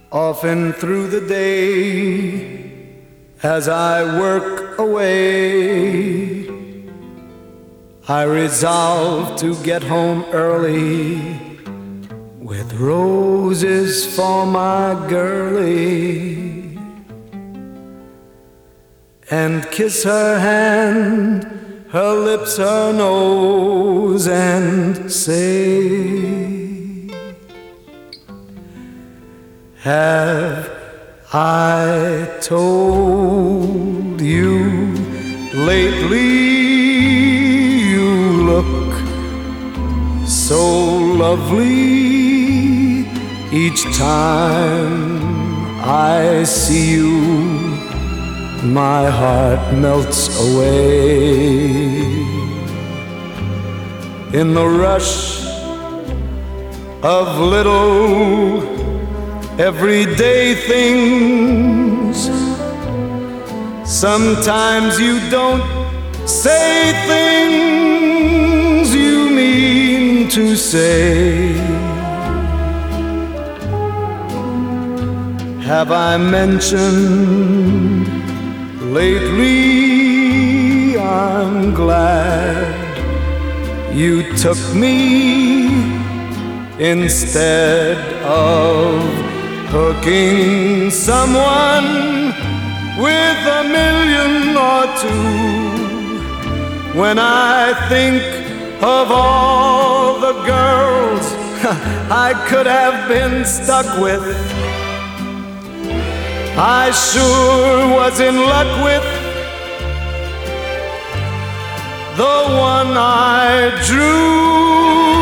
Often through the day, as I work away, I resolve to get home early with roses for my girlie, and kiss her hand, her lips, her nose, and say, have I told you lately you look so lovely each time I see you? My heart melts away in the rush of little everyday things. Sometimes you don't say things you mean to say. Have I mentioned lately I'm glad you took me instead of hooking someone with a million or two? When I think of all the girls I could have been stuck with, I sure was in luck with the one I drew.